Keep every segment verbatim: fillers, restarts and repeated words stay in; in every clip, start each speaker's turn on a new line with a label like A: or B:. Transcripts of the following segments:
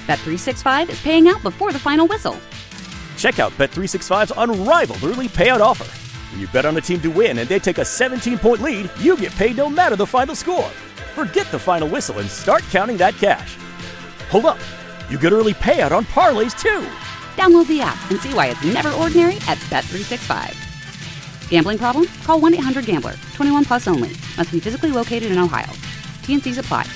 A: Bet three sixty-five is paying out before the final whistle.
B: Check out Bet three sixty-five's unrivaled early payout offer. When you bet on a team to win and they take a seventeen-point lead, you get paid no matter the final score. Forget the final whistle and start counting that cash. Hold up. You get early payout on parlays, too.
A: Download the app and see why it's never ordinary at Bet three sixty-five. Gambling problem? Call one eight hundred gambler. twenty-one plus only. Must be physically located in Ohio. T N Cs apply.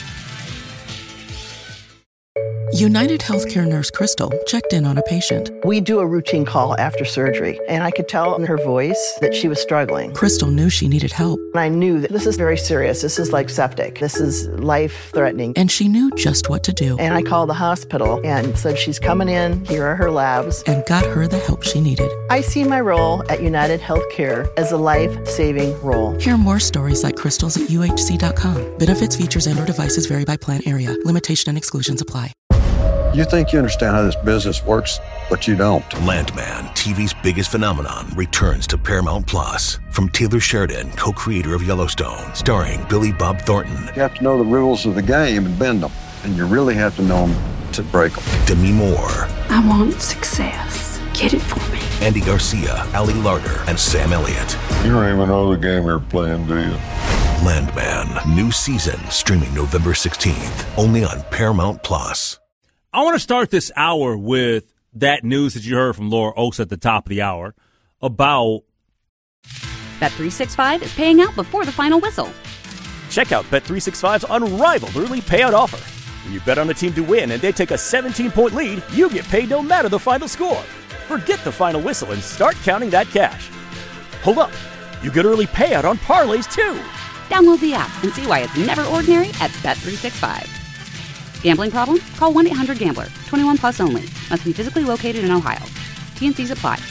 C: United Healthcare nurse Crystal checked in on a patient.
D: We do a routine call after surgery, and I could tell in her voice that she was struggling.
C: Crystal knew she needed help.
D: And I knew that this is very serious. This is like septic. This is life-threatening.
C: And she knew just what to do.
D: And I called the hospital and said, she's coming in, here are her labs.
C: And got her the help she needed.
D: I see my role at United Healthcare as a life-saving role.
C: Hear more stories like Crystal's at U H C dot com. Benefits, features, and or devices vary by plan area. Limitation and exclusions apply.
E: You think you understand how this business works, but you don't.
F: Landman, T V's biggest phenomenon, returns to Paramount Plus. From Taylor Sheridan, co-creator of Yellowstone, starring Billy Bob Thornton.
E: You have to know the rules of the game and bend them, and you really have to know them to break them.
F: Demi Moore.
G: I want success. Get it for me.
F: Andy Garcia, Ali Larter, and Sam Elliott.
E: You don't even know the game you're playing, do you?
F: Landman, new season, streaming November sixteenth, only on Paramount Plus.
H: I want to start this hour with that news that you heard from Laura Oakes at the top of the hour about
A: Bet three sixty-five is paying out before the final whistle.
B: Check out Bet three sixty-five's unrivaled early payout offer. When you bet on a team to win and they take a seventeen-point lead, you get paid no matter the final score. Forget the final whistle and start counting that cash. Hold up. You get early payout on parlays, too.
A: Download the app and see why it's never ordinary at Bet three sixty-five. Gambling problem? Call one eight hundred gambler. twenty-one plus only. Must be physically located in Ohio. T N Cs apply.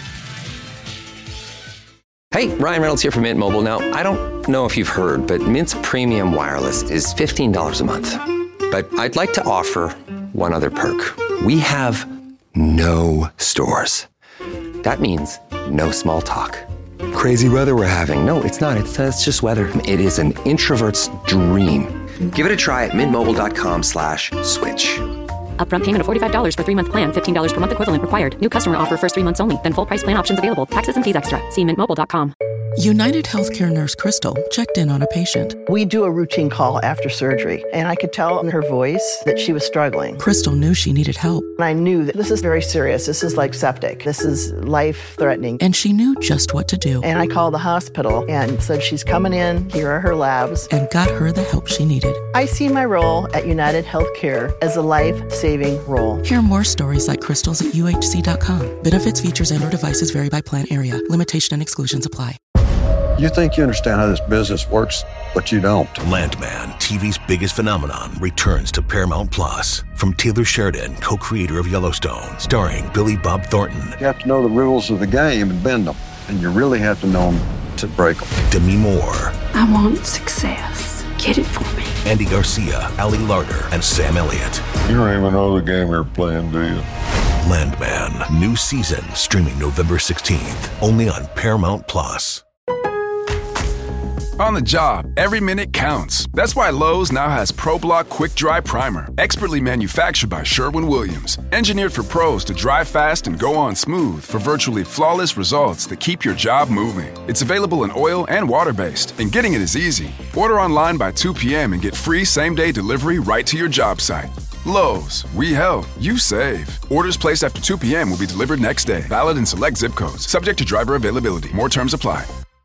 I: Hey, Ryan Reynolds here from Mint Mobile. Now, I don't know if you've heard, but Mint's premium wireless is fifteen dollars a month. But I'd like to offer one other perk. We have no stores. That means no small talk. Crazy weather we're having. No, it's not. It's, uh, it's just weather. It is an introvert's dream. Give it a try at mintmobile.com slash switch.
J: Upfront payment of forty-five dollars for three-month plan, fifteen dollars per month equivalent required. New customer offer first three months only. Then full price plan options available. Taxes and fees extra. See mint mobile dot com.
C: United Healthcare nurse Crystal checked in on a patient.
D: We do a routine call after surgery, and I could tell in her voice that she was struggling.
C: Crystal knew she needed help.
D: And I knew that this is very serious. This is like septic. This is life-threatening.
C: And she knew just what to do.
D: And I called the hospital and said, she's coming in, here are her labs.
C: And got her the help she needed.
D: I see my role at United Healthcare as a life-saving role.
C: Hear more stories like Crystal's at U H C dot com. Benefits, features, and or devices vary by plan area. Limitation and exclusions apply.
E: You think you understand how this business works, but you don't.
F: Landman, T V's biggest phenomenon, returns to Paramount Plus. From Taylor Sheridan, co-creator of Yellowstone, starring Billy Bob Thornton.
E: You have to know the rules of the game and bend them, and you really have to know them to break them.
F: Demi Moore.
G: I want success. Get it for me.
F: Andy Garcia, Ali Larter, and Sam Elliott.
E: You don't even know the game you're playing, do you?
F: Landman, new season, streaming November sixteenth, only on Paramount Plus.
K: On the job, every minute counts. That's why Lowe's now has ProBlock Quick Dry Primer, expertly manufactured by Sherwin-Williams. Engineered for pros to dry fast and go on smooth for virtually flawless results that keep your job moving. It's available in oil and water-based, and getting it is easy. Order online by two p.m. and get free same-day delivery right to your job site. Lowe's, we help, you save. Orders placed after two p.m. will be delivered next day. Valid in select zip codes. Subject to driver availability. More terms apply.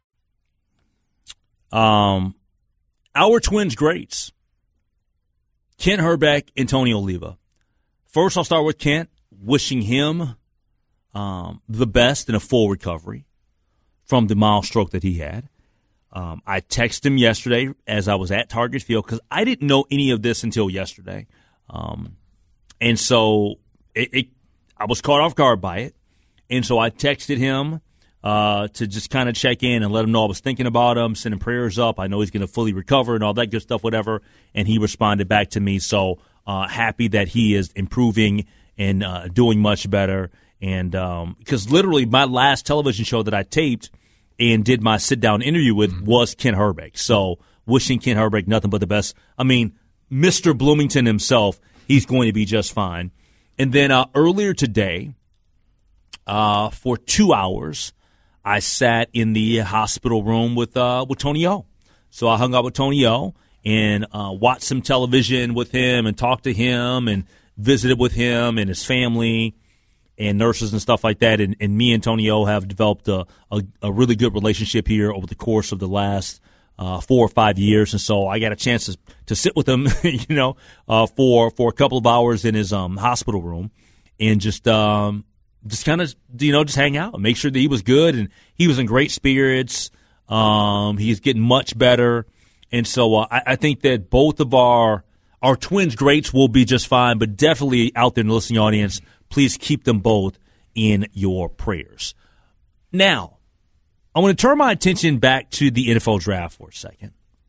H: Um, our Twins greats, Kent Hrbek and Tony Oliva. First, I'll start with Kent, wishing him um, the best in a full recovery from the mild stroke that he had. Um, I texted him yesterday as I was at Target Field because I didn't know any of this until yesterday. Um, and so it, it, I was caught off guard by it. And so I texted him Uh, to just kind of check in and let him know I was thinking about him, sending prayers up. I know he's going to fully recover and all that good stuff, whatever. And he responded back to me. So uh, happy that he is improving and uh, doing much better. And um, because literally my last television show that I taped and did my sit-down interview with mm-hmm. was Kent Hrbek. So wishing Kent Hrbek nothing but the best. I mean, Mister Bloomington himself, he's going to be just fine. And then uh, earlier today, uh, for two hours, I sat in the hospital room with uh, with Tony O. So I hung out with Tony O and uh, watched some television with him and talked to him and visited with him and his family and nurses and stuff like that. And, and me and Tony O have developed a, a, a really good relationship here over the course of the last uh, four or five years. And so I got a chance to, to sit with him, you know, uh, for for a couple of hours in his um, hospital room and just um, just kind of, you know, just hang out and make sure that he was good. And he was in great spirits. Um, he's getting much better. And so uh, I, I think that both of our our Twins greats will be just fine, but definitely out there in the listening audience, please keep them both in your prayers. Now, I want to turn my attention back to the N F L draft for a second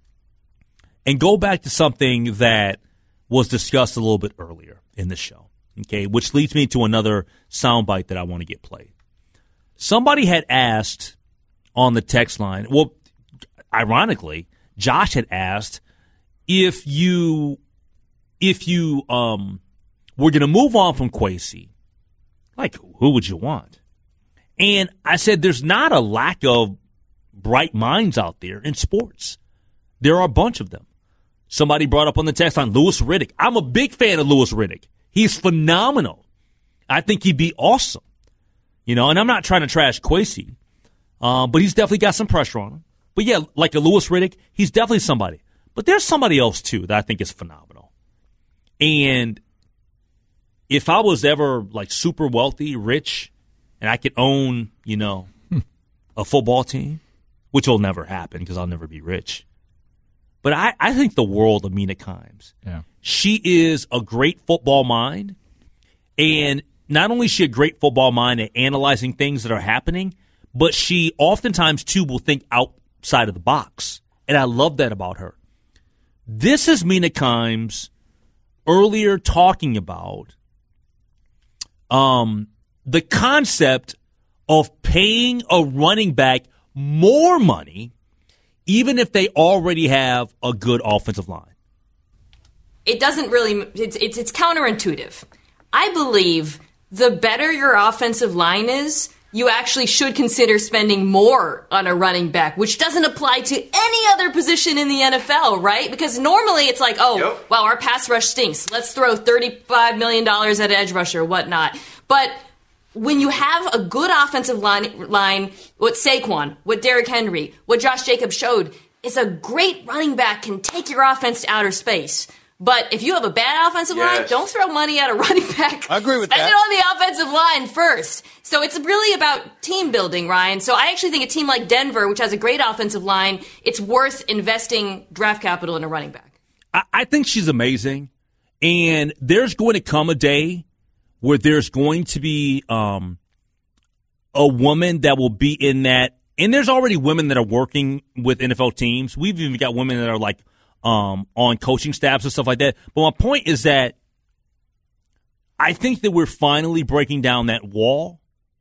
H: and go back to something that was discussed a little bit earlier in the show, okay, which leads me to another soundbite that I want to get played. Somebody had asked on the text line, well, ironically, Josh had asked if you if you um were going to move on from Kwesi, like, who would you want? And I said there's not a lack of bright minds out there in sports. There are a bunch of them. Somebody brought up on the text line Louis Riddick. I'm a big fan of Louis Riddick. He's phenomenal. I think he'd be awesome. You know, and I'm not trying to trash Kwesi, uh, but he's definitely got some pressure on him. But yeah, like a Louis Riddick, he's definitely somebody. But there's somebody else, too, that I think is phenomenal. And if I was ever, like, super wealthy, rich, and I could own, you know, hmm. a football team, which will never happen because I'll never be rich. But I, I think the world of Mina Kimes.
L: Yeah.
H: She is a great football mind. And not only is she a great football mind at analyzing things that are happening, but she oftentimes, too, will think outside of the box. And I love that about her. This is Mina Kimes earlier talking about um, the concept of paying a running back more money even if they already have a good offensive line.
M: It doesn't really it's, – it's, it's counterintuitive. I believe the better your offensive line is, you actually should consider spending more on a running back, which doesn't apply to any other position in the N F L, right? Because normally it's like, oh, yep. wow, our pass rush stinks. Let's throw thirty-five million dollars at an edge rusher, whatnot. But when you have a good offensive line, line, what Saquon, what Derrick Henry, what Josh Jacobs showed, is a great running back can take your offense to outer space. But if you have a bad offensive yes. line, don't throw money at a running back.
N: I agree with
M: Spend
N: that.
M: Spend it on the offensive line first. So it's really about team building, Ryan. So I actually think a team like Denver, which has a great offensive line, it's worth investing draft capital in a running back.
H: I, I think she's amazing. And there's going to come a day where there's going to be um, a woman that will be in that. And there's already women that are working with N F L teams. We've even got women that are like, Um, on coaching staffs and stuff like that. But my point is that I think that we're finally breaking down that wall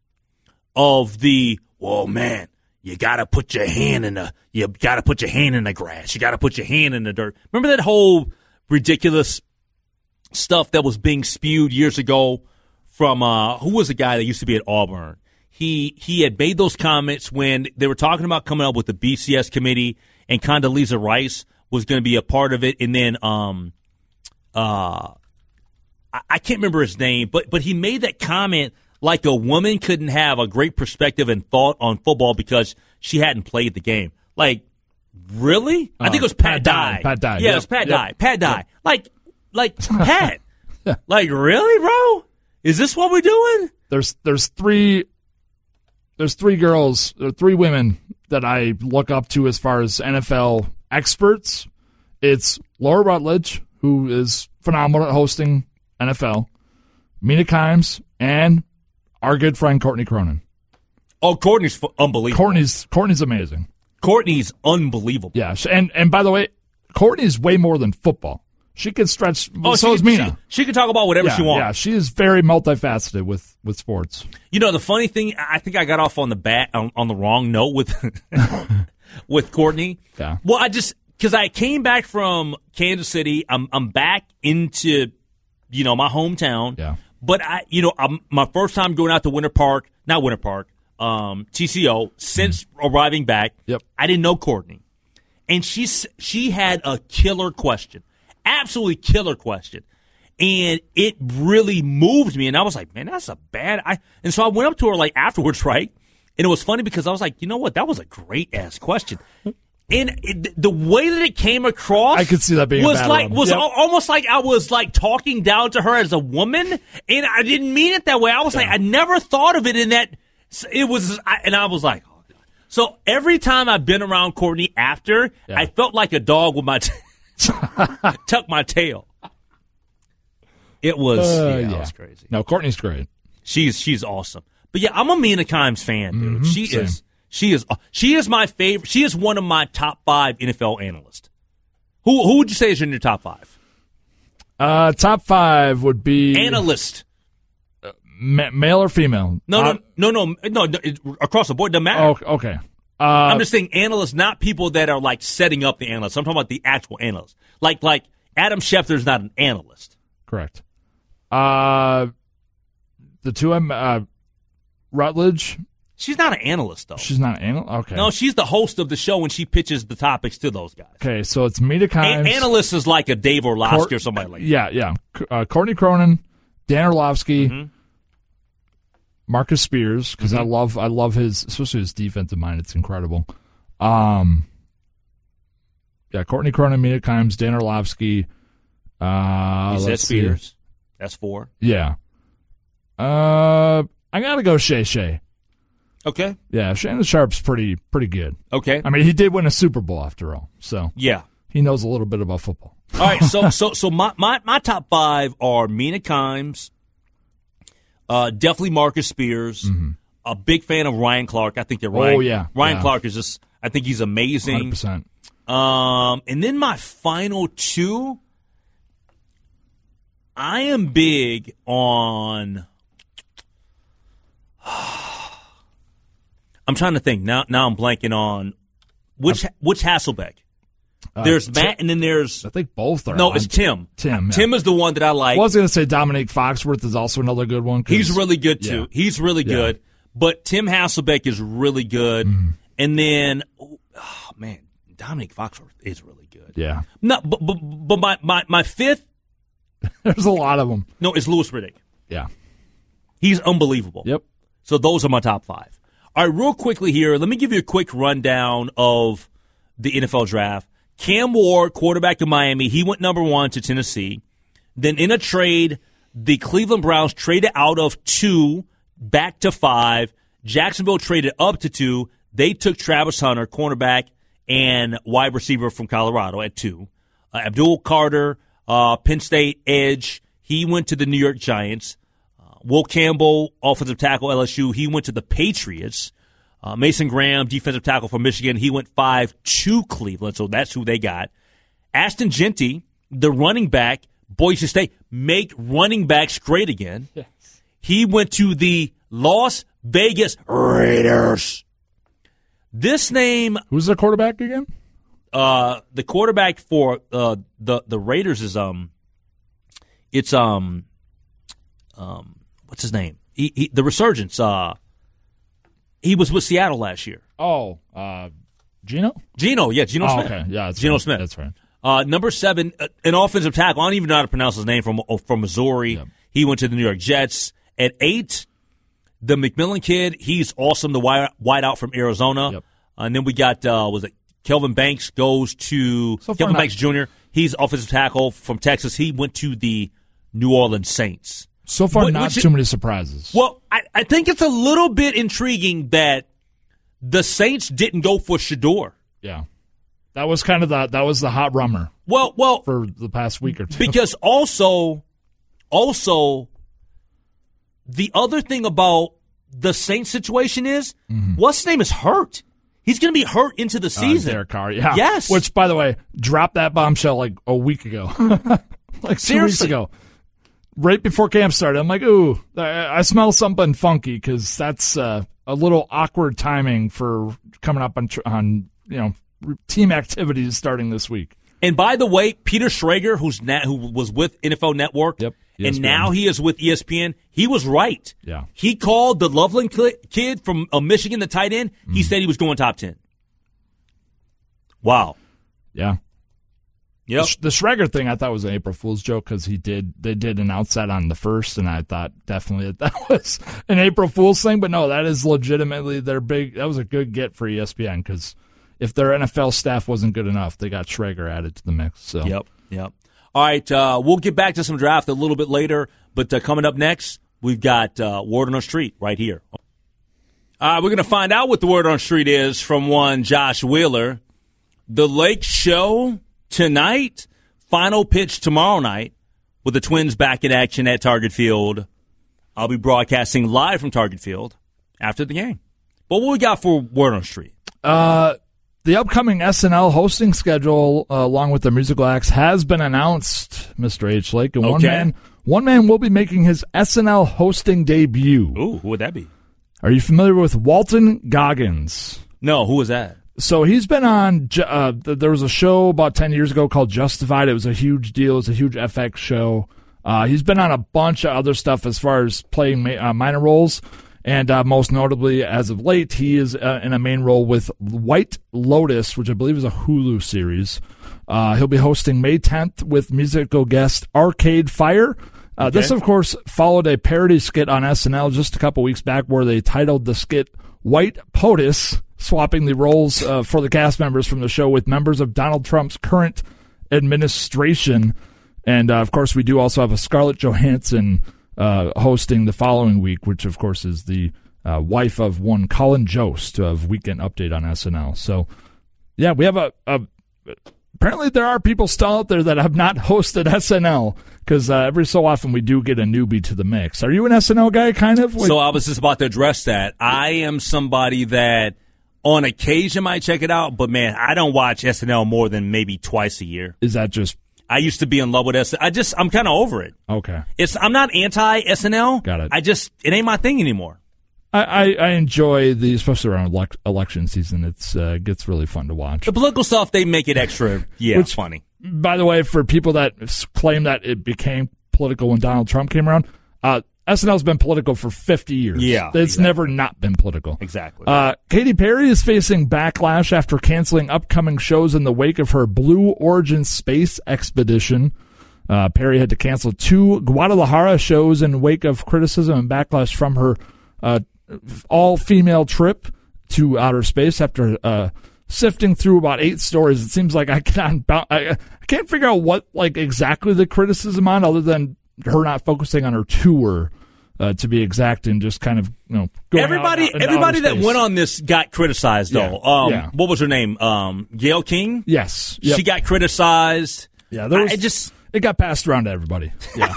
H: of the, well, man, you got to put your hand in the, you got to put your hand in the grass. You got to put your hand in the dirt. Remember that whole ridiculous stuff that was being spewed years ago from, uh, who was the guy that used to be at Auburn? He, he had made those comments when they were talking about coming up with the B C S committee, and Condoleezza Rice was going to be a part of it, and then um, uh, I, I can't remember his name, but but he made that comment like a woman couldn't have a great perspective and thought on football because she hadn't played the game. Like, really? Uh, I think it was Pat, Pat Dye.
L: Pat Dye.
H: Yeah,
L: yep.
H: it was Pat
L: yep.
H: Dye. Pat Dye.
L: Yep.
H: Like, like Pat. Like, really, bro? Is this what we're doing?
L: There's there's three there's three girls, or three women that I look up to as far as N F L experts. It's Laura Rutledge, who is phenomenal at hosting N F L, Mina Kimes, and our good friend Courtney Cronin.
H: Oh, Courtney's f- unbelievable.
L: Courtney's Courtney's amazing.
H: Courtney's unbelievable.
L: Yeah, and and by the way, Courtney's way more than football. She can stretch.
H: Oh,
L: so
H: she,
L: is Mina.
H: She, she can talk about whatever
L: yeah,
H: she wants.
L: Yeah, she is very multifaceted with, with sports.
H: You know, the funny thing, I think I got off on the bat on, on the wrong note with with Courtney.
L: Yeah.
H: Well, I just because I came back from Kansas City, I'm I'm back into you know my hometown.
L: Yeah.
H: But I, you know, I'm, my first time going out to Winter Park, not Winter Park, um, T C O since mm-hmm. arriving back.
L: Yep.
H: I didn't know Courtney, and she she had a killer question, absolutely killer question, and it really moved me. And I was like, man, that's a bad. I and so I went up to her like afterwards, right? And it was funny because I was like, you know what, that was a great ass question. And it, the way that it came across,
L: I could see that being
H: was
L: a bad
H: like
L: one.
H: was
L: Yep.
H: al- almost like I was like talking down to her as a woman, and I didn't mean it that way. I was yeah. like, I never thought of it in that. It was, I, and I was like, oh, God. So every time I've been around Courtney after, yeah. I felt like a dog with my t- tuck my tail. It was,
L: uh,
H: yeah,
L: yeah,
H: it was crazy.
L: No, Courtney's great.
H: She's she's awesome. But yeah, I'm a Mina Kimes fan, dude.
L: Mm-hmm,
H: she
L: same.
H: is. She is she is my favorite. She is one of my top five N F L analysts. Who who would you say is in your top five?
L: Uh, top five would be
H: analyst,
L: uh, ma- male or female.
H: No,
L: uh,
H: no, no, no, no, no. It, across the board, doesn't matter.
L: Oh, okay. Uh,
H: I'm just saying analysts, not people that are like setting up the analysts. I'm talking about the actual analysts. Like like Adam Schefter's not an analyst.
L: Correct. Uh, the two I'm uh, Rutledge.
H: She's not an analyst, though.
L: She's not an analyst? Okay.
H: No, she's the host of the show when she pitches the topics to those guys.
L: Okay, so it's Mina Kimes.
H: A- analyst is like a Dave Orlovsky Cor- or somebody like that.
L: Yeah, yeah. Uh, Courtney Cronin, Dan Orlovsky, mm-hmm. Marcus Spears, because mm-hmm. I love I love his, especially his defensive mind. It's incredible. Um, yeah, Courtney Cronin, Mina Kimes, Dan Orlovsky. Uh,
H: he said
L: let's
H: Spears.
L: See.
H: That's four.
L: Yeah. Uh, I got to go Shay Shay.
H: Okay.
L: Yeah, Shannon Sharp's pretty pretty good.
H: Okay.
L: I mean, he did win a Super Bowl after all, so
H: yeah,
L: he knows a little bit about football.
H: All right, so so so my my, my top five are Mina Kimes, uh, definitely Marcus Spears.
L: Mm-hmm.
H: A big fan of Ryan Clark. I think that Ryan.
L: Oh yeah,
H: Ryan
L: yeah.
H: Clark is just. I think he's amazing.
L: one hundred percent.
H: Um, and then my final two. I am big on. I'm trying to think now. Now I'm blanking on which which Hasselbeck.
L: Uh,
H: there's
L: Tim,
H: Matt, and then there's
L: I think both are.
H: No,
L: on.
H: it's Tim.
L: Tim. Yeah.
H: Tim is the one that I like.
L: I was going to say Dominique Foxworth is also another good one.
H: He's really good too. Yeah. He's really
L: yeah.
H: good. But Tim Hasselbeck is really good. Mm-hmm. And then, oh, oh man, Dominique Foxworth is really good.
L: Yeah.
H: No, but but, but my, my my fifth.
L: There's a lot of them.
H: No, it's Louis Riddick.
L: Yeah.
H: He's unbelievable.
L: Yep.
H: So those are my top five. All right, real quickly here, let me give you a quick rundown of the N F L draft. Cam Ward, quarterback of Miami, he went number one to Tennessee. Then in a trade, the Cleveland Browns traded out of two back to five. Jacksonville traded up to two. They took Travis Hunter, cornerback and wide receiver from Colorado at two. Uh, Abdul Carter, uh, Penn State edge, he went to the New York Giants. Will Campbell, offensive tackle, L S U, he went to the Patriots. Uh, Mason Graham, defensive tackle from Michigan, he went five to Cleveland, so that's who they got. Ashton Genty, the running back, Boise State, make running backs great again.
L: Yes.
H: He went to the Las Vegas Raiders. This name...
L: Who's the quarterback again?
H: Uh, the quarterback for uh, the, the Raiders is... um, It's... um, um. What's his name? He, he, the Resurgence. Uh, he was with Seattle last year.
L: Oh, uh, Geno?
H: Geno, yeah, Geno
L: oh,
H: Smith.
L: Okay, yeah, that's
H: Geno
L: right.
H: Smith.
L: That's right.
H: Uh, number seven, uh, an offensive tackle. I don't even know how to pronounce his name from from Missouri. Yep. He went to the New York Jets. At eight, the McMillan kid. He's awesome. The wide, wide out from Arizona.
L: Yep.
H: Uh, and then we got uh, was it Kelvin Banks goes to
L: so
H: Kelvin
L: not-
H: Banks Junior He's offensive tackle from Texas. He went to the New Orleans Saints.
L: So far,
H: What-
L: not
H: which-
L: too many surprises.
H: Well, I, I think it's a little bit intriguing that the Saints didn't go for Shador.
L: Yeah, that was kind of the that was the hot rummer.
H: Well, well,
L: for the past week or two.
H: Because also, also, the other thing about the Saints situation is, mm-hmm. what's his name is hurt. He's going to be hurt into the season.
L: Uh, Derek Carr, yeah.
H: Yes.
L: Which, by the way, dropped that bombshell like a week ago, like two
H: Seriously.
L: weeks ago. Right before camp started, I'm like, ooh, I, I smell something funky because that's uh, a little awkward timing for coming up on, on you know team activities starting this week.
H: And by the way, Peter Schrager, who's na- who was with N F L Network,
L: yep. E S P N.
H: And now he is with E S P N. He was right.
L: Yeah.
H: He called the Loveland kid from uh, Michigan, the tight end. He
L: Mm.
H: said he was going top ten. Wow.
L: Yeah.
H: Yep.
L: The, Sh- the Schreger thing I thought was an April Fool's joke because he did they did announce that on the first, and I thought definitely that, that was an April Fool's thing. But no, that is legitimately their big. That was a good get for E S P N because if their N F L staff wasn't good enough, they got Schreger added to the mix. So
H: Yep. Yep. All right. Uh, we'll get back to some draft a little bit later, but uh, coming up next, we've got uh, Word on the Street right here. Uh, we're going to find out what the Word on the Street is from one Josh Wheeler. The Lake Show tonight, final pitch tomorrow night with the Twins back in action at Target Field. I'll be broadcasting live from Target Field after the game. But what we got for Word on the Street?
L: Uh, the upcoming S N L hosting schedule, uh, along with the musical acts, has been announced, Mister H. Lake. And one
H: Okay.
L: man, one man will be making his S N L hosting debut.
H: Ooh, who would that be?
L: Are you familiar with Walton Goggins?
H: No, who was that?
L: So he's been on, Ju- uh, th- there was a show about ten years ago called Justified. It was a huge deal. It was a huge F X show. Uh, he's been on a bunch of other stuff as far as playing ma- uh, minor roles. And uh, most notably, as of late, he is uh, in a main role with White Lotus, which I believe is a Hulu series. Uh, he'll be hosting May tenth with musical guest Arcade Fire. Uh,
H: Okay.
L: This, of course, followed a parody skit on S N L just a couple weeks back where they titled the skit White POTUS, swapping the roles uh, for the cast members from the show with members of Donald Trump's current administration. And, uh, of course, we do also have a Scarlett Johansson uh, hosting the following week, which, of course, is the uh, wife of one Colin Jost of Weekend Update on S N L. So, yeah, we have a, a apparently there are people still out there that have not hosted S N L because uh, every so often we do get a newbie to the mix. Are you an S N L guy, kind of? Like,
H: So I was just about to address that. I am somebody that on occasion might check it out, but, man, I don't watch S N L more than maybe twice a year.
L: Is that just...
H: I used to be in love with S N L. I just, I'm kind of over it.
L: Okay.
H: It's I'm not anti-S N L.
L: Got it.
H: I just, it ain't my thing anymore.
L: I, I, I enjoy the, especially around elec- election season. It's uh, gets really fun to watch.
H: The political stuff, they make it extra, yeah,
L: Which,
H: funny.
L: By the way, for people that s- claim that it became political when Donald Trump came around, uh, S N L's been political for fifty years.
H: Yeah,
L: It's
H: exactly.
L: never not been political.
H: Exactly.
L: Uh, Katy Perry is facing backlash after canceling upcoming shows in the wake of her Blue Origin space expedition. Uh, Perry had to cancel two Guadalajara shows in wake of criticism and backlash from her uh, all-female trip to outer space after uh, sifting through about eight stories. It seems like I can't, I, I can't figure out what like exactly the criticism on, other than her not focusing on her tour, uh, to be exact, and just kind of you know going
H: Everybody,
L: out, out into
H: everybody
L: outer
H: that
L: space.
H: went on this got criticized, though.
L: Yeah,
H: Um,
L: yeah.
H: What was her name? Um, Gayle King?
L: Yes. Yep.
H: She got criticized.
L: Yeah, there was,
H: I just
L: it got passed around to everybody. Yeah.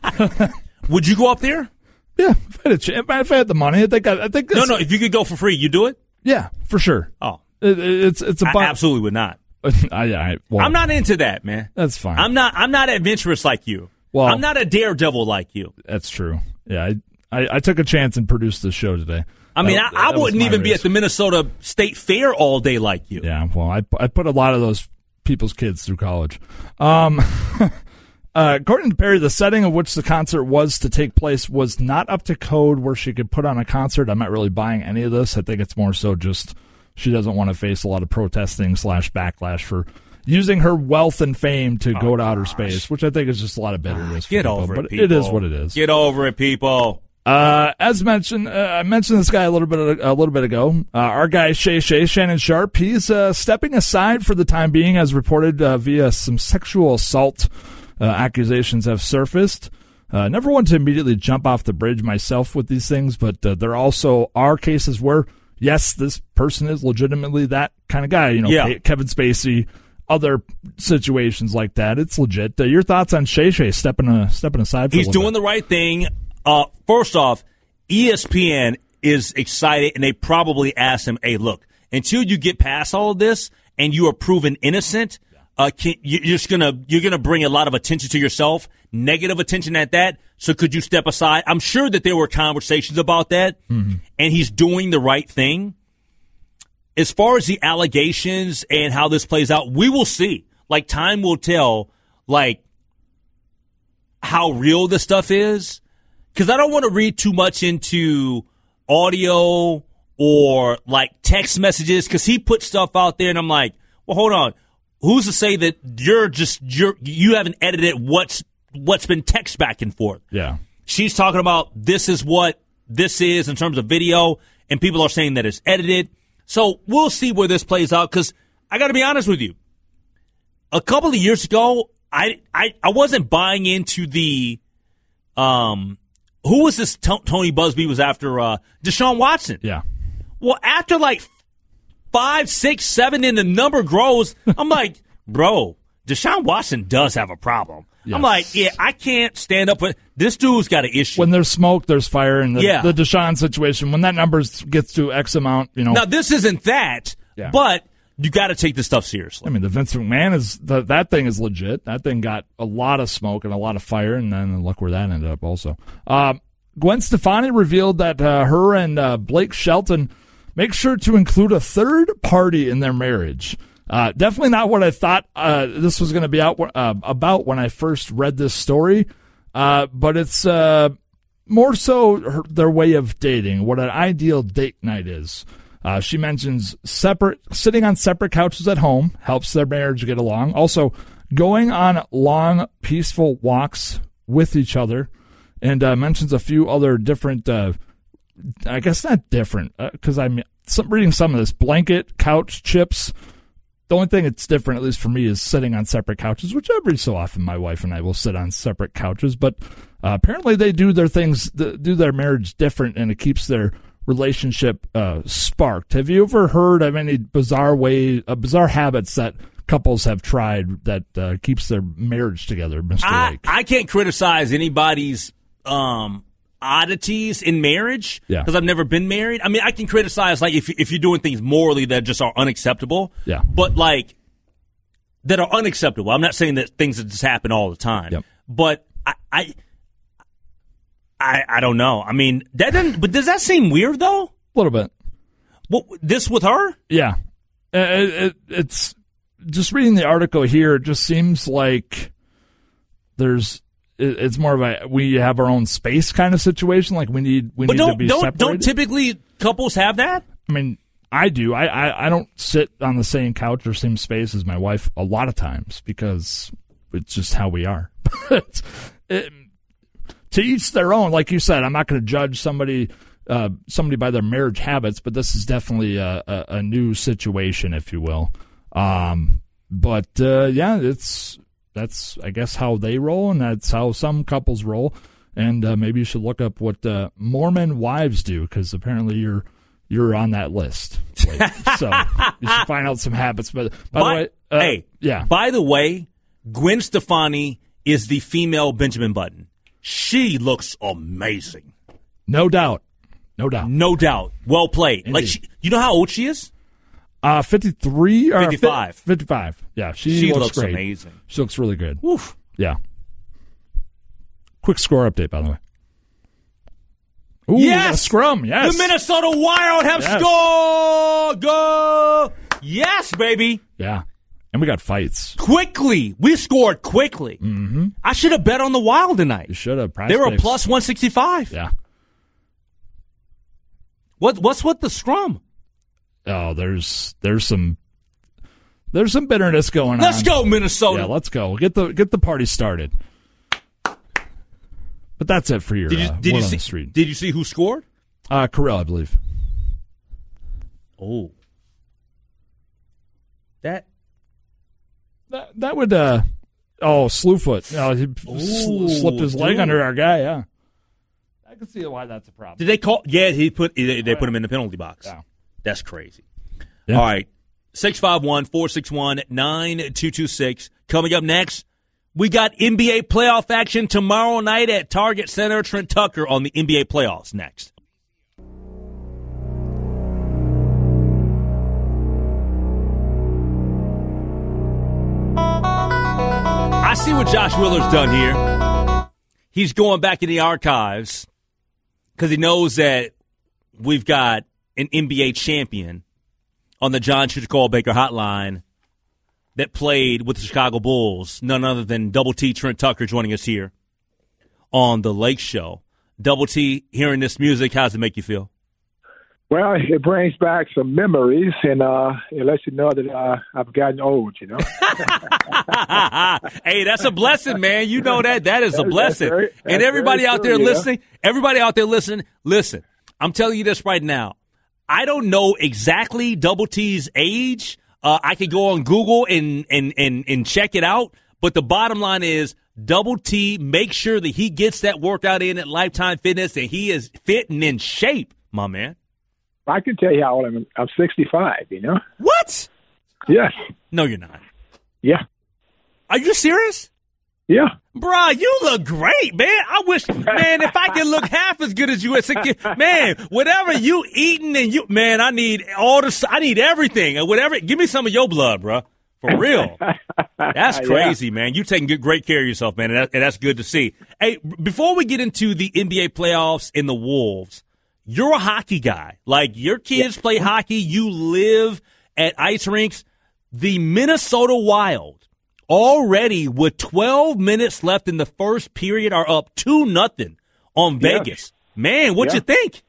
H: Would you go up there?
L: Yeah, if I, had a ch- if I had the money, I think I, I think
H: No,
L: this-
H: no. If you could go for free, you do it?
L: Yeah, for sure.
H: Oh,
L: It, it- it's it's a
H: I
L: bu-
H: absolutely would not.
L: I, I, well,
H: I'm not into that, man.
L: That's fine.
H: I'm not. I'm not adventurous like you.
L: Well-
H: I'm not a daredevil like you.
L: That's true. Yeah, I, I, I took a chance and produced the show today.
H: I mean,
L: That-
H: I, I
L: that was
H: wouldn't
L: my
H: even be
L: race.
H: at the Minnesota State Fair all day like you.
L: Yeah, well, I I put a lot of those people's kids through college. Um, uh, according to Perry, the setting of which the concert was to take place was not up to code where she could put on a concert. I'm not really buying any of this. I think it's more so just she doesn't want to face a lot of protesting slash backlash for using her wealth and fame to go to outer space, which I think is just a lot of bitterness. for
H: Get
L: people,
H: over
L: but
H: it, people.
L: it is what it is.
H: Get over it, people.
L: Uh, as mentioned, uh, I mentioned this guy a little bit a little bit ago. Uh, our guy Shay Shay Shannon Sharp, he's uh, stepping aside for the time being, as reported uh, via some sexual assault uh, accusations have surfaced. Uh, never want to immediately jump off the bridge myself with these things, but uh, there also are cases where yes, this person is legitimately that kind of guy. You know,
H: Yeah.
L: Kevin Spacey, other situations like that. It's legit. Uh, your thoughts on Shay Shay stepping uh, stepping aside? For
H: He's
L: a little
H: doing
L: bit?
H: the right thing. Uh, first off, E S P N is excited, and they probably asked him, hey, look, until you get past all of this and you are proven innocent, uh, can, you- you're just gonna you're gonna bring a lot of attention to yourself, negative attention at that. So could you step aside? I'm sure that there were conversations about that,
L: Mm-hmm.
H: and he's doing the right thing. As far as the allegations and how this plays out, we will see. Like, time will tell. Like, how real this stuff is, because I don't want to read too much into audio or like text messages, because he put stuff out there and I'm like, well, hold on. Who's to say that you're just you're you haven't edited what's what's been text back and forth?
L: Yeah.
H: She's talking about this is what this is in terms of video, and people are saying that it's edited. So we'll see where this plays out, because I got to be honest with you. A couple of years ago, I I, I wasn't buying into the um who was this T- Tony Busby was after uh, Deshaun Watson.
L: Yeah.
H: Well, after like five, six, seven, and the number grows, I'm like, bro, Deshaun Watson does have a problem. Yes. I'm like, yeah, I can't stand up for this dude's got an issue.
L: When there's smoke, there's fire, and the,
H: yeah.
L: the Deshaun situation, when that number gets to X amount, you know.
H: Now, this isn't that,
L: yeah.
H: but you got to take this stuff seriously.
L: I mean, the Vince McMahon is the, that thing is legit. That thing got a lot of smoke and a lot of fire, and then look where that ended up. Also, uh, Gwen Stefani revealed that uh, her and uh, Blake Shelton make sure to include a third party in their marriage. Uh, definitely not what I thought uh, this was going to be out uh, about when I first read this story, uh, but it's uh, more so her, their way of dating, what an ideal date night is. Uh, she mentions separate, sitting on separate couches at home helps their marriage get along. Also, going on long, peaceful walks with each other, and uh, mentions a few other different. Uh, I guess not different, because uh, I'm some, reading some of this. Blanket, couch, chips. The only thing that's different, at least for me, is sitting on separate couches, which every so often my wife and I will sit on separate couches. But uh, apparently they do their things, do their marriage different, and it keeps their relationship uh, sparked. Have you ever heard of any bizarre way, uh, bizarre habits that couples have tried that uh, keeps their marriage together, Mister
H: I,
L: Lake?
H: I can't criticize anybody's um, oddities in marriage,
L: yeah,
H: because I've never been married. I mean, I can criticize like if if you're doing things morally that just are unacceptable,
L: yeah,
H: but like that are unacceptable. I'm not saying that things that just happen all the time,
L: yep.
H: but I, I I I don't know. I mean, that doesn't. But does that seem weird though?
L: A little bit.
H: What, this with her?
L: Yeah, it, it, it's just reading the article here. It just seems like there's. It's more of a we have our own space kind of situation. Like we need we
H: but
L: need
H: don't,
L: to be
H: don't,
L: separated.
H: Don't typically couples have that?
L: I mean, I do. I, I, I don't sit on the same couch or same space as my wife a lot of times because it's just how we are. it's, it, to each their own. Like you said, I'm not going to judge somebody uh, somebody by their marriage habits, but this is definitely a, a, a new situation, if you will. Um, but uh, yeah, it's. That's, I guess, how they roll, and that's how some couples roll. And uh, maybe you should look up what uh, Mormon wives do, because apparently you're you're on that list. Like, so you should find out some habits. But by, by the way, uh,
H: hey,
L: yeah.
H: By the way, Gwen Stefani is the female Benjamin Button. She looks amazing.
L: No doubt, no doubt,
H: no doubt. Well played.
L: Indeed.
H: Like, she, you know how old she is?
L: Uh, fifty-three or
H: fifty-five.
L: fifty-five. Yeah, she,
H: she
L: looks,
H: looks
L: great.
H: amazing.
L: She looks really good.
H: Oof.
L: Yeah. Quick score update, by the way. Ooh,
H: yes!
L: Scrum, yes.
H: The Minnesota Wild have
L: yes.
H: scored! Go! Yes, baby.
L: Yeah. And we got fights.
H: Quickly. We scored quickly.
L: Mm-hmm.
H: I should have bet on the Wild tonight.
L: You should have. Prize
H: they were
L: picks.
H: a plus one sixty-five.
L: Yeah.
H: What? What's with the scrum?
L: Oh, there's there's some there's some bitterness going
H: let's
L: on.
H: Let's go, Minnesota.
L: Yeah, let's go. Get the get the party started. But that's it for your
H: did you,
L: uh,
H: did
L: one
H: you
L: on
H: see,
L: the street.
H: Did you see who scored?
L: Uh, Kirill, I believe.
H: Oh, that
L: that that would uh oh Slewfoot. Oh, he
H: Ooh,
L: slipped his leg
H: dude.
L: under our guy. Yeah, I can see why that's a problem.
H: Did they call? Yeah, he put they, they put him in the penalty box.
L: Yeah.
H: That's crazy.
L: Yeah.
H: All right. six five one, four six one, nine two two six. Coming up next, we got N B A playoff action tomorrow night at Target Center. Trent Tucker on the N B A playoffs next. I see what Josh Willer's done here. He's going back in the archives because he knows that we've got an N B A champion on the John Chichikol Baker hotline that played with the Chicago Bulls, none other than Double T Trent Tucker joining us here on the Lake Show. Double T, hearing this music, how does it make you feel?
N: Well, it brings back some memories, and uh, it lets you know that uh, I've gotten old, you know.
H: Hey, that's a blessing, man. You know that. That is a blessing.
N: That's very, that's
H: and everybody out
N: true,
H: there
N: yeah.
H: listening, everybody out there listening, listen, I'm telling you this right now. I don't know exactly Double T's age. Uh, I could go on Google and, and, and, and check it out. But the bottom line is Double T, make sure that he gets that workout in at Lifetime Fitness and he is fit and in shape, my man.
N: I can tell you how old I am. I'm sixty-five, you know?
H: What?
N: Yes.
H: No, you're not.
N: Yeah.
H: Are you serious?
N: Yeah.
H: Bruh, you look great, man. I wish, man, if I could look half as good as you at sixty, man, whatever you eating and you, man, I need all the, I need everything. And whatever, give me some of your blood, bruh. For real. That's crazy, yeah. man. You taking good, great care of yourself, man, and, that, and that's good to see. Hey, before we get into the N B A playoffs and the Wolves, you're a hockey guy. Like, your kids yeah. play hockey. You live at ice rinks. The Minnesota Wild, already with twelve minutes left in the first period, are up two nothing on Vegas. Yeah. Man, what'd yeah. you think?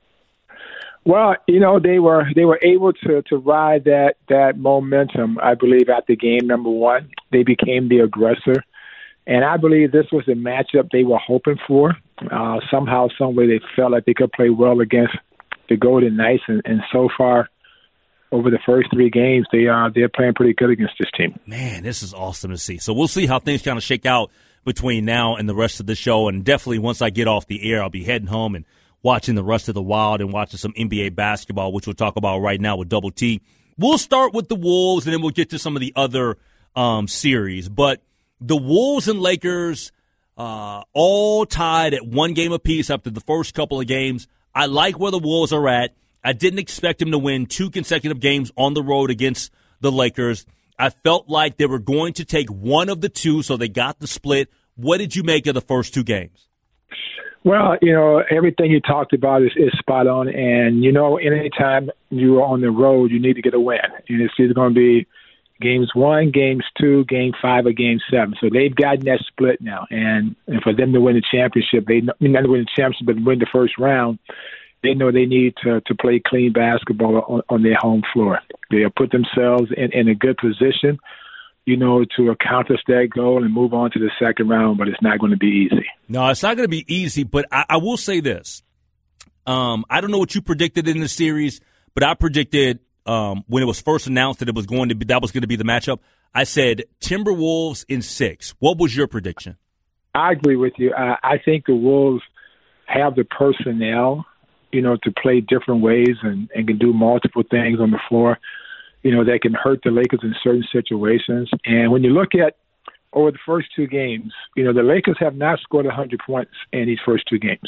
N: Well, you know, they were they were able to, to ride that, that momentum, I believe, after game number one. They became the aggressor. And I believe this was a matchup they were hoping for. Uh, somehow, some way, they felt like they could play well against the Golden Knights. And, and so far, over the first three games, they are they're playing pretty good against this team.
H: Man, this is awesome to see. So we'll see how things kind of shake out between now and the rest of the show. And definitely, once I get off the air, I'll be heading home and watching the rest of the Wild and watching some N B A basketball, which we'll talk about right now with Double T. We'll start with the Wolves, and then we'll get to some of the other um, series. But the Wolves and Lakers uh, all tied at one game apiece after the first couple of games. I like where the Wolves are at. I didn't expect them to win two consecutive games on the road against the Lakers. I felt like they were going to take one of the two, so they got the split. What did you make of the first two games?
N: Well, you know, everything you talked about is, is spot on. And, you know, anytime you're on the road, you need to get a win. And it's either going to be games one, games two, game five, or game seven. So they've gotten that split now. And, and for them to win the championship, they not to win the championship, but win the first round, they know they need to, to play clean basketball on, on their home floor. They'll put themselves in, in a good position, you know, to accomplish that goal and move on to the second round, but it's not going to be easy.
H: No, it's not going to be easy, but I, I will say this. Um, I don't know what you predicted in the series, but I predicted um, when it was first announced that it was going to be that was going to be the matchup. I said Timberwolves in six. What was your prediction?
N: I agree with you. I, I think the Wolves have the personnel, you know, to play different ways and, and can do multiple things on the floor. You know, they can hurt the Lakers in certain situations. And when you look at over the first two games, you know, the Lakers have not scored one hundred points in these first two games.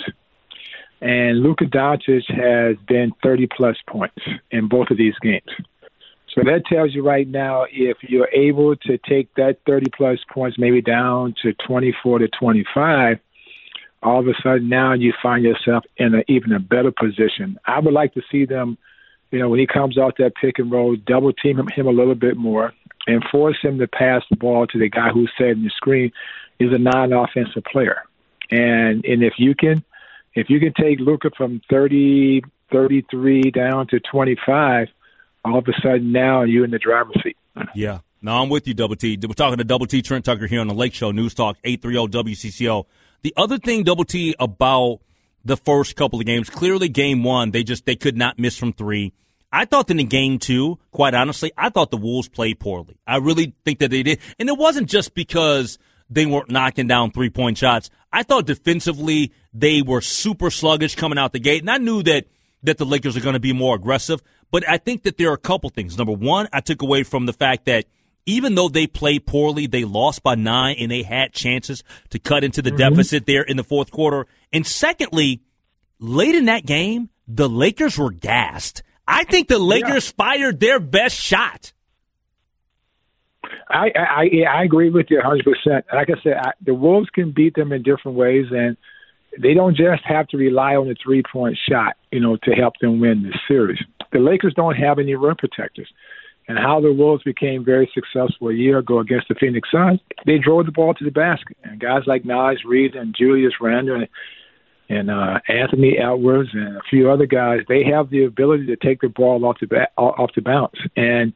N: And Luka Doncic has been thirty-plus points in both of these games. So that tells you right now, if you're able to take that thirty-plus points maybe down to twenty-four to twenty-five, all of a sudden now you find yourself in a, even a better position. I would like to see them, you know, when he comes out that pick and roll, double team him, him a little bit more and force him to pass the ball to the guy who said in the screen is a non-offensive player. And and if you can if you can take Luka from thirty, thirty-three down to twenty-five, all of a sudden now you're in the driver's seat.
H: Yeah. No, I'm with you, Double T. We're talking to Double T, Trent Tucker here on the Lake Show, News Talk eight thirty W C C O. The other thing, Double T, about the first couple of games, clearly game one, they just they could not miss from three. I thought that in game two, quite honestly, I thought the Wolves played poorly. I really think that they did. And it wasn't just because they weren't knocking down three-point shots. I thought defensively they were super sluggish coming out the gate. And I knew that, that the Lakers are going to be more aggressive. But I think that there are a couple things. Number one, I took away from the fact that even though they played poorly, they lost by nine and they had chances to cut into the mm-hmm. deficit there in the fourth quarter. And secondly, late in that game, the Lakers were gassed. I think the Lakers yeah. fired their best shot.
N: I I, I agree with you one hundred percent. Like I said, I, the Wolves can beat them in different ways, and they don't just have to rely on the three-point shot, you know, to help them win this series. The Lakers don't have any rim protectors. and how the Wolves became very successful a year ago against the Phoenix Suns. They drove the ball to the basket, and guys like Naz Reid and Julius Randle and, and uh, Anthony Edwards and a few other guys, they have the ability to take the ball off the ba- off the bounce. And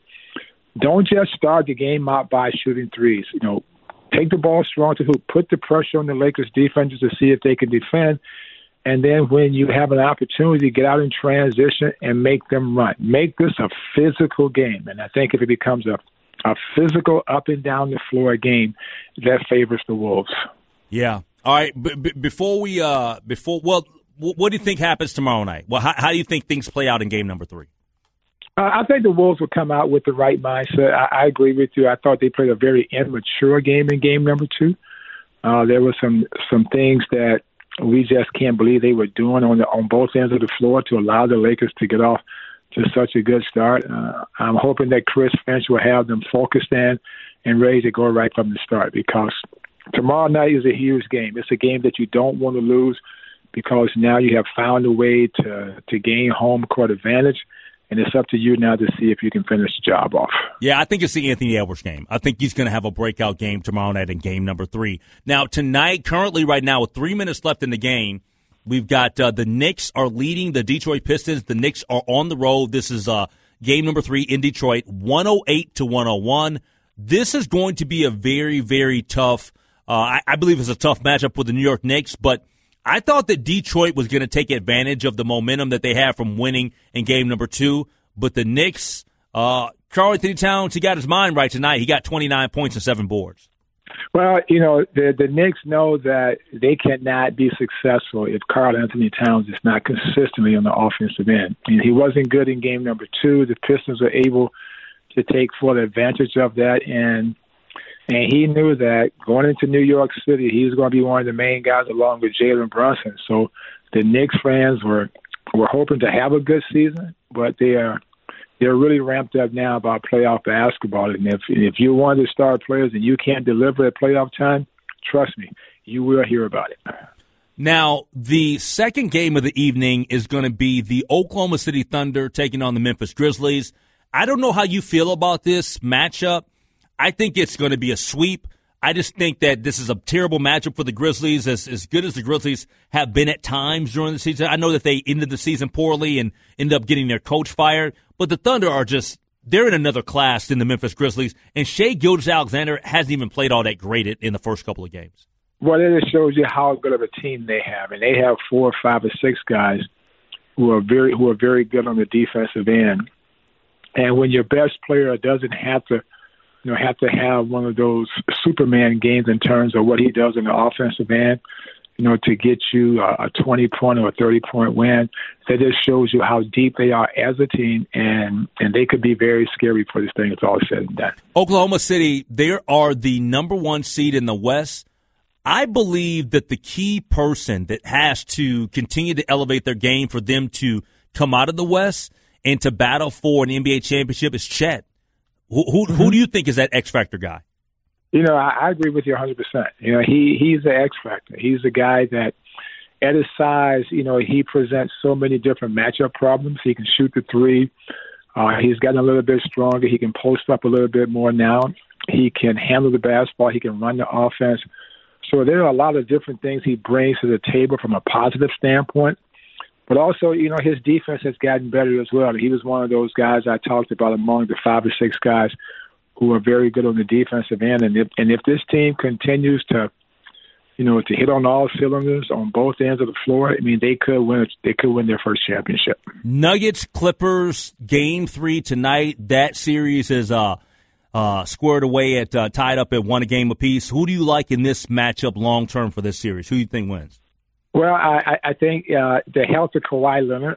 N: don't just start the game out by shooting threes. You know, take the ball strong to hoop, put the pressure on the Lakers defenses to see if they can defend. And then when you have an opportunity, get out in transition and make them run. Make this a physical game. And I think if it becomes a, a physical up and down the floor game, that favors the Wolves.
H: Yeah. All right. B- b- before we, uh, before, well, w- what do you think happens tomorrow night? Well, how, how do you think things play out in game number three?
N: Uh, I think the Wolves will come out with the right mindset. I, I agree with you. I thought they played a very immature game in game number two. Uh, there were some, some things that we just can't believe they were doing on the, on both ends of the floor to allow the Lakers to get off to such a good start. Uh, I'm hoping that Chris Finch will have them focused in and ready to go right from the start, because tomorrow night is a huge game. It's a game that you don't want to lose, because now you have found a way to, to gain home court advantage. And it's up to you now to see if you can finish the job off.
H: Yeah, I think it's the Anthony Edwards game. I think he's going to have a breakout game tomorrow night in game number three. Now, tonight, currently right now, with three minutes left in the game, we've got uh, the Knicks are leading the Detroit Pistons. The Knicks are on the road. This is uh, game number three in Detroit, one oh eight to one oh one. This is going to be a very, very tough, uh, I, I believe it's a tough matchup with the New York Knicks, but I thought that Detroit was going to take advantage of the momentum that they have from winning in game number two, but the Knicks, uh, Karl-Anthony Towns, he got his mind right tonight. He got twenty-nine points and seven boards.
N: Well, you know, the the Knicks know that they cannot be successful if Karl-Anthony Towns is not consistently on the offensive end. And he wasn't good in game number two. The Pistons were able to take full advantage of that, and And he knew that going into New York City, he was going to be one of the main guys along with Jalen Brunson. So the Knicks fans were were hoping to have a good season, but they are they're really ramped up now about playoff basketball. And if if you're one of the star players and you can't deliver at playoff time, trust me, you will hear about it.
H: Now, the second game of the evening is going to be the Oklahoma City Thunder taking on the Memphis Grizzlies. I don't know how you feel about this matchup. I think it's going to be a sweep. I just think that this is a terrible matchup for the Grizzlies, as as good as the Grizzlies have been at times during the season. I know that they ended the season poorly and ended up getting their coach fired, but the Thunder are just, they're in another class than the Memphis Grizzlies, and Shai Gilgeous-Alexander hasn't even played all that great in the first couple of games.
N: Well, it just shows you how good of a team they have, and they have four, five, or six guys who are very who are very good on the defensive end. And when your best player doesn't have to You know, have to have one of those Superman games in terms of what he does in the offensive end, you know, to get you a twenty-point or a thirty-point win. That just shows you how deep they are as a team, and, and they could be very scary for this thing. It's all said and done.
H: Oklahoma City, they are the number one seed in the West. I believe that the key person that has to continue to elevate their game for them to come out of the West and to battle for an N B A championship is Chet. Who, who, who do you think is that X Factor guy?
N: You know, I, I agree with you one hundred percent. You know, he he's the X Factor. He's the guy that, at his size, you know, he presents so many different matchup problems. He can shoot the three. Uh, he's gotten a little bit stronger. He can post up a little bit more now. He can handle the basketball. He can run the offense. So there are a lot of different things he brings to the table from a positive standpoint. But also, you know, his defense has gotten better as well. He was one of those guys I talked about among the five or six guys who are very good on the defensive end. And if, and if this team continues to, you know, to hit on all cylinders on both ends of the floor, I mean, they could win. They could win their first championship.
H: Nuggets, Clippers, game three tonight. That series is uh, uh, squared away at uh, tied up at one a game apiece. Who do you like in this matchup long term for this series? Who do you think wins?
N: Well, I, I think uh, the health of Kawhi Leonard,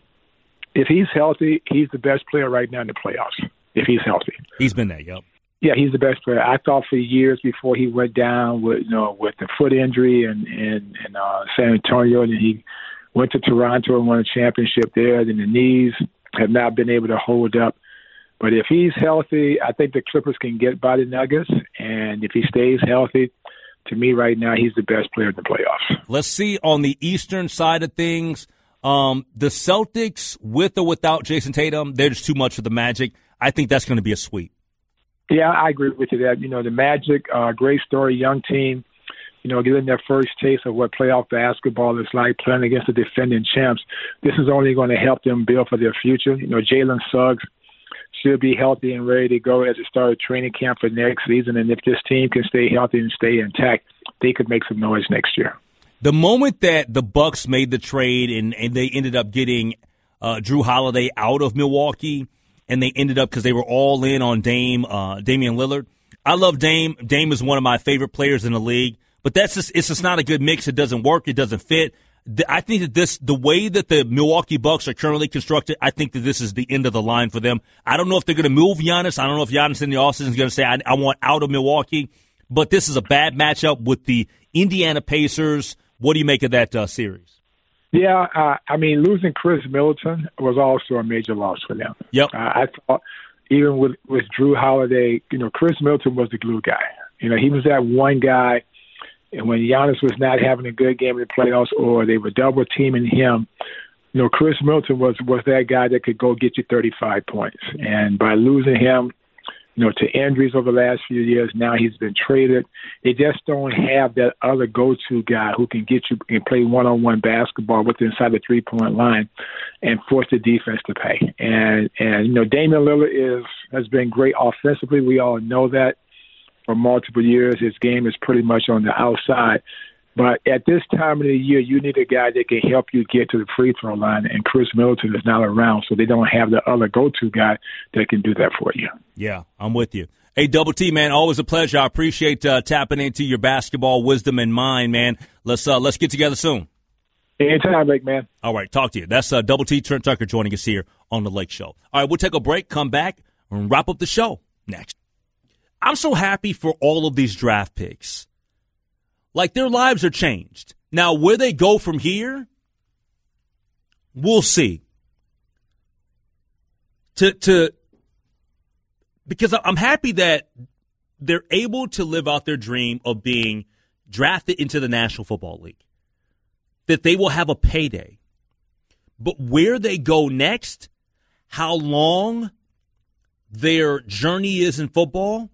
N: if he's healthy, he's the best player right now in the playoffs, if he's healthy.
H: He's been there, yep.
N: Yeah, he's the best player. I thought for years before he went down with, you know, with the foot injury and in, in, uh, San Antonio, and he went to Toronto and won a championship there, and the knees have not been able to hold up. But if he's healthy, I think the Clippers can get by the Nuggets, and if he stays healthy, to me right now, he's the best player in the playoffs.
H: Let's see on the Eastern side of things. Um, the Celtics, with or without Jason Tatum, they're just too much for the Magic. I think that's going to be a sweep.
N: Yeah, I agree with you that, you know, the Magic, uh, great story, young team, you know, getting their first taste of what playoff basketball is like, playing against the defending champs. This is only going to help them build for their future. You know, Jalen Suggs should be healthy and ready to go as it started training camp for next season. And if this team can stay healthy and stay intact, they could make some noise next year.
H: The moment that the Bucks made the trade and, and they ended up getting uh, Drew Holiday out of Milwaukee, and they ended up because they were all in on Dame, uh, Damian Lillard. I love Dame. Dame is one of my favorite players in the league, but that's just it's just not a good mix. It doesn't work. It doesn't fit. I think that this, the way that the Milwaukee Bucks are currently constructed, I think that this is the end of the line for them. I don't know if they're going to move Giannis. I don't know if Giannis in the offseason is going to say, I, I want out of Milwaukee. But this is a bad matchup with the Indiana Pacers. What do you make of that uh, series?
N: Yeah, uh, I mean, losing Chris Middleton was also a major loss for them.
H: Yep.
N: Uh, I thought even with, with Drew Holiday, you know, Chris Middleton was the glue guy. You know, he was that one guy. And when Giannis was not having a good game in the playoffs or they were double teaming him, you know, Chris Middleton was, was that guy that could go get you thirty-five points. And by losing him, you know, to injuries over the last few years, now he's been traded. They just don't have that other go-to guy who can get you and play one-on-one basketball with inside the three-point line and force the defense to pay. And, and you know, Damian Lillard is has been great offensively. We all know that. For multiple years, his game is pretty much on the outside. But at this time of the year, you need a guy that can help you get to the free throw line, and Chris Middleton is not around, so they don't have the other go-to guy that can do that for you.
H: Yeah, I'm with you. Hey, Double T, man, always a pleasure. I appreciate uh, tapping into your basketball wisdom and mind, man. Let's uh, let's get together soon.
N: Anytime, big man.
H: All right, talk to you. That's uh, Double T, Trent Tucker joining us here on The Lake Show. All right, we'll take a break, come back, and wrap up the show next. I'm so happy for all of these draft picks. Like, their lives are changed. Now, where they go from here, we'll see. To to because I'm happy that they're able to live out their dream of being drafted into the National Football League. That they will have a payday. But where they go next, how long their journey is in football,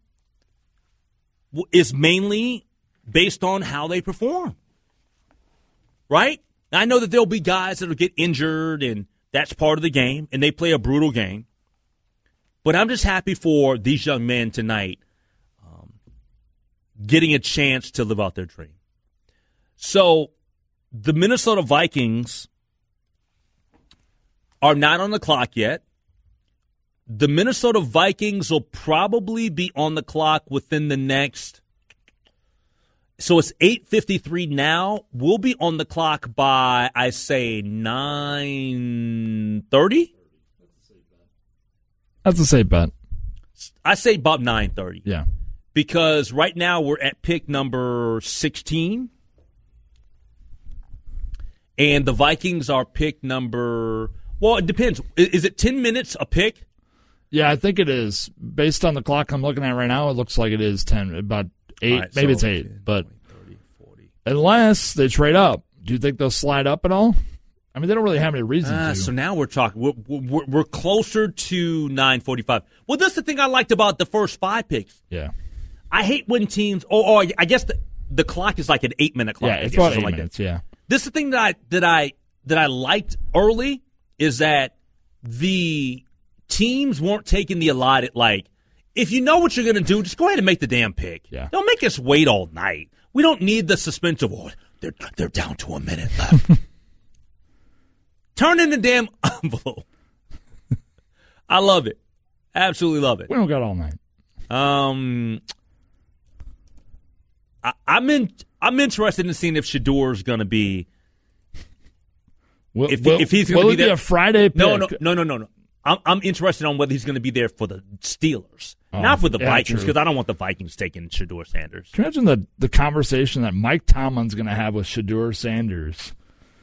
H: is mainly based on how they perform, right? I know that there'll be guys that will get injured, and that's part of the game, and they play a brutal game. But I'm just happy for these young men tonight um, getting a chance to live out their dream. So the Minnesota Vikings are not on the clock yet. The Minnesota Vikings will probably be on the clock within the next, so it's eight fifty-three now. We'll be on the clock by, I say, nine thirty?
L: That's a safe bet.
H: I say about nine thirty.
L: Yeah.
H: Because right now we're at pick number sixteen. And the Vikings are pick number, well, it depends. Is it ten minutes a pick?
L: Yeah, I think it is. Based on the clock I'm looking at right now, it looks like it is ten, about eight,
H: right,
L: maybe
H: so
L: it's eight.
H: ten,
L: but
H: twenty, thirty, forty.
L: Unless they trade up, do you think they'll slide up at all? I mean, they don't really have any reason
H: uh,
L: to.
H: So now we're talking. We're, we're, we're closer to nine forty-five. Well, that's the thing I liked about the first five picks.
L: Yeah.
H: I hate when teams. Oh, oh I guess the, the clock is like an eight minute clock.
L: Yeah, it's
H: guess,
L: about eight
H: like
L: minutes.
H: That.
L: Yeah.
H: This is the thing that I that I that I liked early is that the teams weren't taking the allotted, like, if you know what you're going to do, just go ahead and make the damn pick.
L: Yeah.
H: Don't make us wait all night. We don't need the suspense of, oh, they're, they're down to a minute left. Turn in the damn envelope. I love it. Absolutely love it.
L: We don't got all night.
H: Um, I, I'm in. I'm interested in seeing if Shadour's going to be.
L: Will,
H: if,
L: will,
H: if he's going to
L: will
H: be
L: it
H: there,
L: be a Friday pick?
H: No, no, no, no, no, no. I'm, I'm interested on whether he's going to be there for the Steelers,
L: oh,
H: not for the
L: yeah,
H: Vikings, because
L: true.
H: I don't want the Vikings taking Shadour Sanders.
L: Can you imagine the, the conversation that Mike Tomlin's going to have with Shadour Sanders?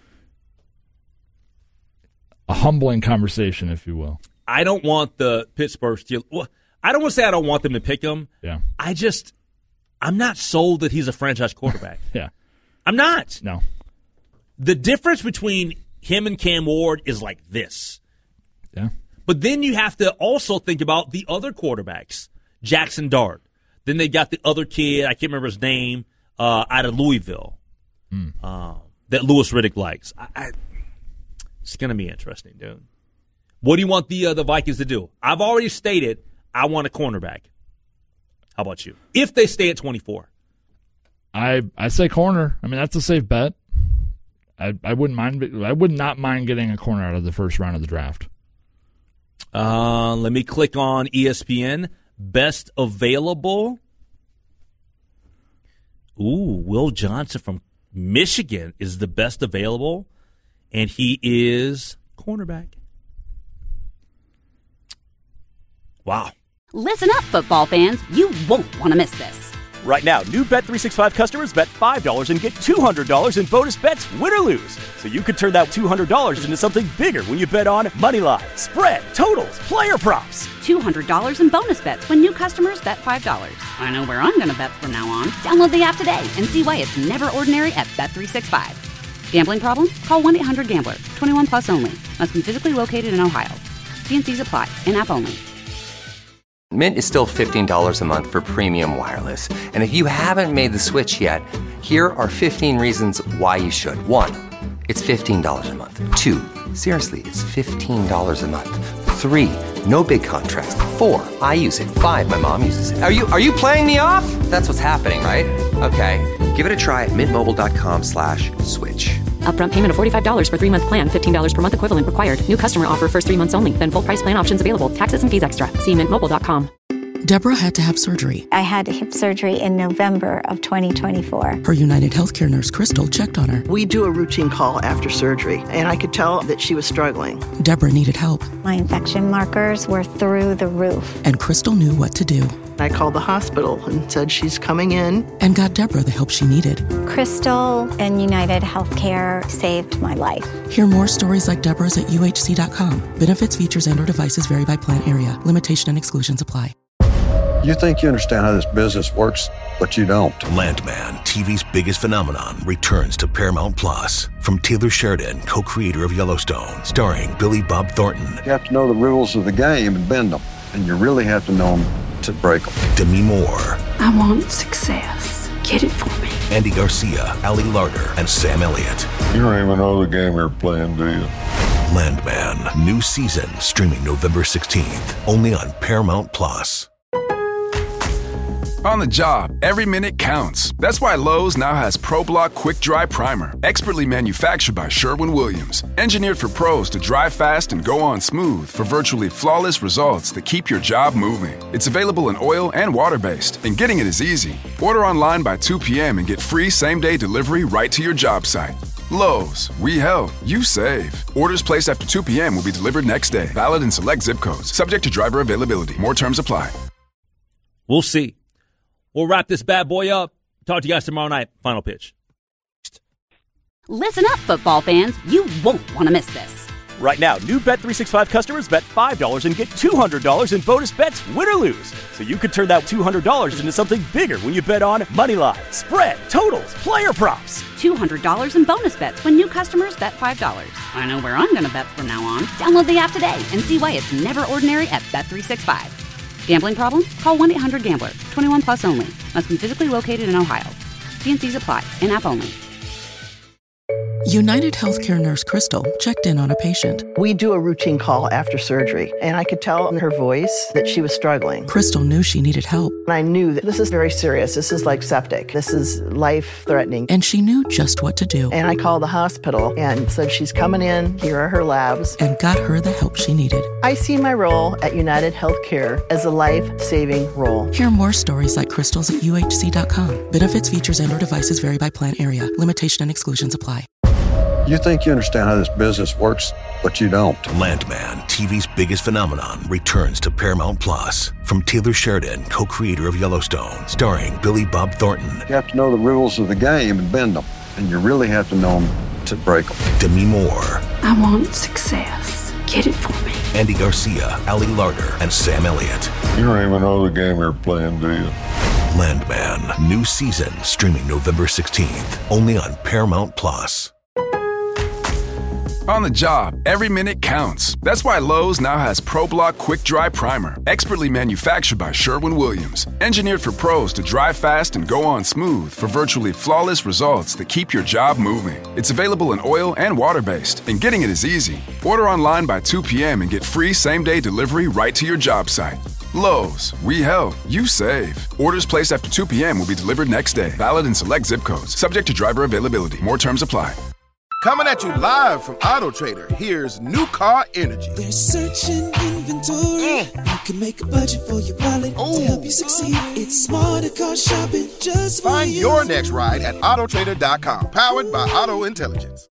L: A humbling conversation, if you will.
H: I don't want the Pittsburgh Steelers. Well, I don't want to say I don't want them to pick him.
L: Yeah.
H: I just, I'm not sold that he's a franchise quarterback.
L: Yeah.
H: I'm not.
L: No.
H: The difference between him and Cam Ward is like this.
L: Yeah.
H: But then you have to also think about the other quarterbacks, Jackson Dart. Then they got the other kid, I can't remember his name, uh, out of Louisville, mm. uh, that Louis Riddick likes. I, I, it's going to be interesting, dude. What do you want the uh, the Vikings to do? I've already stated I want a cornerback. How about you? If they stay at twenty-four.
L: I I say corner. I mean, that's a safe bet. I I wouldn't mind. I would not mind getting a corner out of the first round of the draft.
H: Uh, let me click on E S P N. Best available. Ooh, Will Johnson from Michigan is the best available, and he is cornerback. Wow.
A: Listen up, football fans. You won't want to miss this.
B: Right now, new Bet three sixty-five customers bet five dollars and get two hundred dollars in bonus bets, win or lose. So you could turn that two hundred dollars into something bigger when you bet on Moneyline, spread, totals, player props.
A: two hundred dollars in bonus bets when new customers bet five dollars. I know where I'm going to bet from now on. Download the app today and see why it's never ordinary at Bet three sixty-five. Gambling problem? Call one eight hundred gambler. twenty-one plus only. Must be physically located in Ohio. T and C's apply. In-app only.
I: Mint is still fifteen dollars a month for premium wireless. And if you haven't made the switch yet, here are fifteen reasons why you should. One, it's fifteen dollars a month. Two, seriously, it's fifteen dollars a month. Three, no big contracts. Four, I use it. Five, my mom uses it. Are you are you playing me off? That's what's happening, right? Okay, give it a try at mintmobile.com slash switch.
J: Upfront payment of forty-five dollars for three-month plan, fifteen dollars per month equivalent required. New customer offer first three months only. Then full price plan options available. Taxes and fees extra. See mint mobile dot com.
C: Deborah had to have surgery.
O: I had hip surgery in November of twenty twenty-four.
C: Her United Healthcare nurse, Crystal, checked on her.
D: We do a routine call after surgery, and I could tell that she was struggling.
C: Deborah needed help.
O: My infection markers were through the roof.
C: And Crystal knew what to do.
D: I called the hospital and said she's coming in.
C: And got Deborah the help she needed.
O: Crystal and United Healthcare saved my life.
C: Hear more stories like Deborah's at U H C dot com. Benefits, features, and or devices vary by plan area. Limitation and exclusions apply.
E: You think you understand how this business works, but you don't.
F: Landman, T V's biggest phenomenon, returns to Paramount Plus. From Taylor Sheridan, co-creator of Yellowstone, starring Billy Bob Thornton.
E: You have to know the rules of the game and bend them, and you really have to know them to break them.
F: Demi Moore.
G: I want success. Get it for me.
F: Andy Garcia, Ali Larter, and Sam Elliott.
E: You don't even know the game you're playing, do you?
F: Landman, new season, streaming November sixteenth, only on Paramount Plus.
K: On the job, every minute counts. That's why Lowe's now has ProBlock Quick Dry Primer, expertly manufactured by Sherwin-Williams. Engineered for pros to dry fast and go on smooth for virtually flawless results that keep your job moving. It's available in oil and water-based, and getting it is easy. Order online by two p.m. and get free same-day delivery right to your job site. Lowe's, we help, you save. Orders placed after two p.m. will be delivered next day. Valid in select zip codes. Subject to driver availability. More terms apply.
H: We'll see. We'll wrap this bad boy up. Talk to you guys tomorrow night. Final pitch.
A: Listen up, football fans. You won't want to miss this.
B: Right now, new Bet three sixty-five customers bet five dollars and get two hundred dollars in bonus bets, win or lose. So you could turn that two hundred dollars into something bigger when you bet on Moneyline, spread, totals, player props.
A: two hundred dollars in bonus bets when new customers bet five dollars. I know where I'm going to bet from now on. Download the app today and see why it's never ordinary at Bet three sixty-five. Gambling problem? Call one eight hundred gambler. twenty-one plus only. Must be physically located in Ohio. T and C's apply. In-app only.
C: United Healthcare nurse Crystal checked in on a patient.
D: We do a routine call after surgery, and I could tell in her voice that she was struggling.
C: Crystal knew she needed help.
D: And I knew that this is very serious. This is like septic. This is life-threatening.
C: And she knew just what to do.
D: And I called the hospital and said, she's coming in. Here are her labs.
C: And got her the help she needed.
D: I see my role at United Healthcare as a life-saving role.
C: Hear more stories like Crystal's at U H C dot com. Benefits, features, and or devices vary by plan area. Limitation and exclusions apply.
E: You think you understand how this business works, but you don't.
F: Landman, T V's biggest phenomenon, returns to Paramount Plus. From Taylor Sheridan, co-creator of Yellowstone, starring Billy Bob Thornton.
E: You have to know the rules of the game and bend them, and you really have to know them to break them.
F: Demi Moore.
G: I want success. Get it for me.
F: Andy Garcia, Ali Larter, and Sam Elliott.
E: You don't even know the game you're playing, do you?
F: Landman, new season, streaming November sixteenth, only on Paramount Plus.
K: On the job, every minute counts. That's why Lowe's now has ProBlock Quick Dry Primer, expertly manufactured by Sherwin-Williams. Engineered for pros to dry fast and go on smooth for virtually flawless results that keep your job moving. It's available in oil and water-based, and getting it is easy. Order online by two p.m. and get free same-day delivery right to your job site. Lowe's, we help, you save. Orders placed after two p.m. will be delivered next day. Valid in select zip codes. Subject to driver availability. More terms apply.
P: Coming at you live from Auto Trader, here's New Car Energy.
Q: They're searching inventory. Mm. You can make a budget for your wallet Ooh. To help you succeed. It's smarter car shopping just for
P: Find
Q: you.
P: your next ride at auto trader dot com. Powered by Auto Intelligence.